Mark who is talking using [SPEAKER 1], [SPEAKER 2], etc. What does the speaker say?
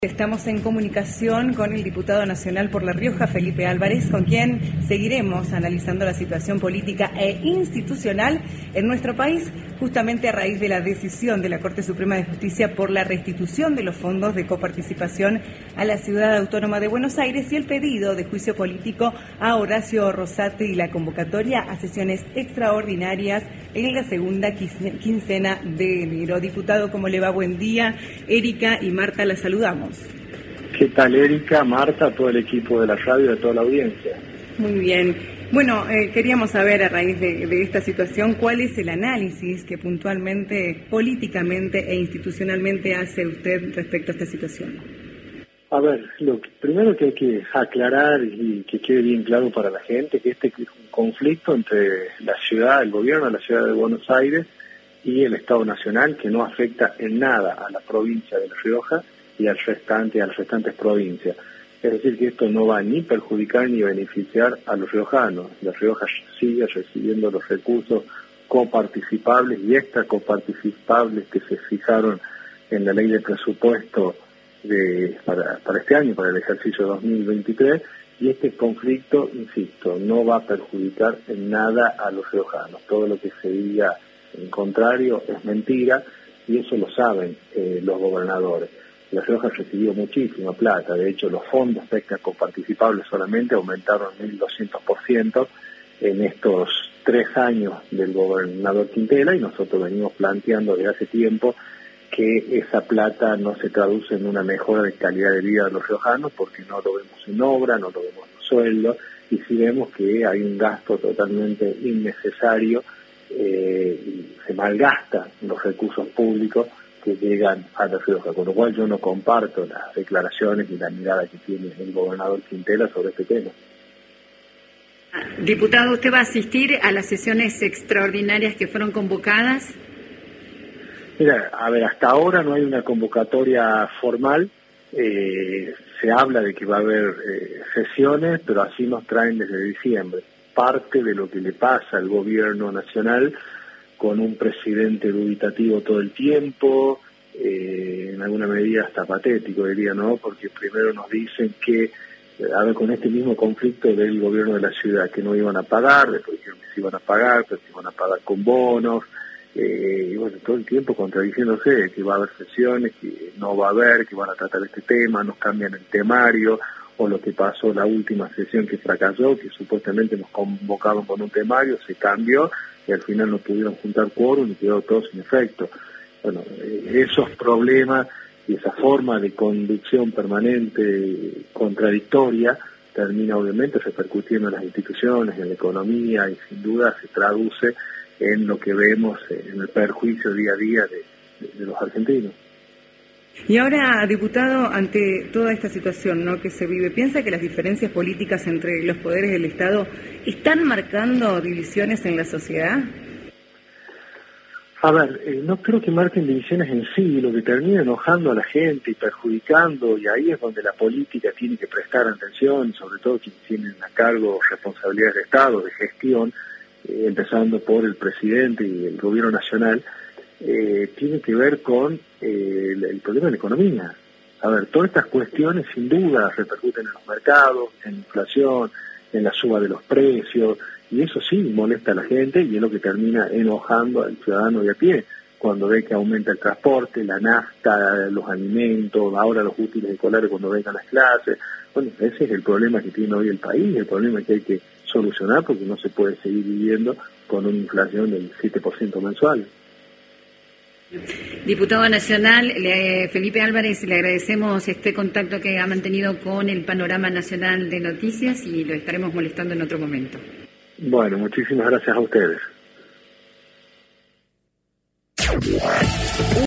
[SPEAKER 1] Estamos en comunicación con el diputado nacional por La Rioja, Felipe Álvarez, con quien seguiremos analizando la situación política e institucional en nuestro país, justamente a raíz de la decisión de la Corte Suprema de Justicia por la restitución de los fondos de coparticipación a la Ciudad Autónoma de Buenos Aires y el pedido de juicio político a Horacio Rosati y la convocatoria a sesiones extraordinarias en la segunda quincena de enero. Diputado, ¿cómo le va? Buen día. Erika y Marta, la saludamos.
[SPEAKER 2] ¿Qué tal, Erika, Marta, todo el equipo de la radio y de toda la audiencia?
[SPEAKER 1] Muy bien. Bueno, queríamos saber a raíz de esta situación cuál es el análisis que puntualmente, políticamente e institucionalmente hace usted respecto a esta situación.
[SPEAKER 2] A ver, lo primero que hay que aclarar y que quede bien claro para la gente que este es un conflicto entre la ciudad, el gobierno de la ciudad de Buenos Aires y el Estado Nacional que no afecta en nada a la provincia de La Rioja y a las restantes provincias. Es decir, que esto no va ni perjudicar ni beneficiar a los riojanos. La Rioja sigue recibiendo los recursos coparticipables y extra coparticipables que se fijaron en la ley de presupuesto para este año, para el ejercicio 2023, y este conflicto, insisto, no va a perjudicar en nada a los riojanos. Todo lo que se diga en contrario es mentira, y eso lo saben los gobernadores. La Rioja recibió muchísima plata, de hecho los fondos extra coparticipables solamente aumentaron 1.200% en estos 3 años del gobernador Quintela, y nosotros venimos planteando desde hace tiempo que esa plata no se traduce en una mejora de calidad de vida de los riojanos porque no lo vemos en obra, no lo vemos en sueldo, y sí vemos que hay un gasto totalmente innecesario y se malgastan los recursos públicos que llegan a La Rioja, con lo cual yo no comparto las declaraciones y la mirada que tiene el gobernador Quintela sobre este tema.
[SPEAKER 3] Diputado, ¿usted va a asistir a las sesiones extraordinarias que fueron convocadas?
[SPEAKER 2] Mira, a ver, hasta ahora no hay una convocatoria formal, se habla de que va a haber sesiones, pero así nos traen desde diciembre. Parte de lo que le pasa al gobierno nacional con un presidente dubitativo todo el tiempo, en alguna medida hasta patético, diría, ¿no? Porque primero nos dicen que, a ver, con este mismo conflicto del gobierno de la ciudad, que no iban a pagar, después dijeron que se iban a pagar, pero se iban a pagar con bonos, y bueno, todo el tiempo contradiciéndose, que va a haber sesiones, que no va a haber, que van a tratar este tema, nos cambian el temario, o lo que pasó la última sesión que fracasó, que supuestamente nos convocaron con un temario, se cambió, y al final no pudieron juntar quórum y quedó todo sin efecto. Bueno, esos problemas y esa forma de conducción permanente contradictoria termina obviamente repercutiendo en las instituciones, en la economía, y sin duda se traduce en lo que vemos en el perjuicio día a día de los argentinos.
[SPEAKER 1] Y ahora, diputado, ante toda esta situación, ¿no?, que se vive, ¿piensa que las diferencias políticas entre los poderes del Estado están marcando divisiones en la sociedad?
[SPEAKER 2] A ver, no creo que marquen divisiones en sí, lo que termina enojando a la gente y perjudicando, y ahí es donde la política tiene que prestar atención, sobre todo quienes tienen a cargo responsabilidades de Estado, de gestión, empezando por el presidente y el gobierno nacional, tiene que ver con el problema de la economía. A ver, todas estas cuestiones sin duda repercuten en los mercados, en la inflación, en la suba de los precios, y eso sí molesta a la gente y es lo que termina enojando al ciudadano de a pie, cuando ve que aumenta el transporte, la nafta, los alimentos, ahora los útiles escolares cuando vengan las clases. Bueno, ese es el problema que tiene hoy el país, el problema que hay que solucionar porque no se puede seguir viviendo con una inflación del 7% mensual.
[SPEAKER 3] Diputado nacional, Felipe Álvarez, le agradecemos este contacto que ha mantenido con el Panorama Nacional de Noticias y lo estaremos molestando en otro momento.
[SPEAKER 2] Bueno, muchísimas gracias a ustedes.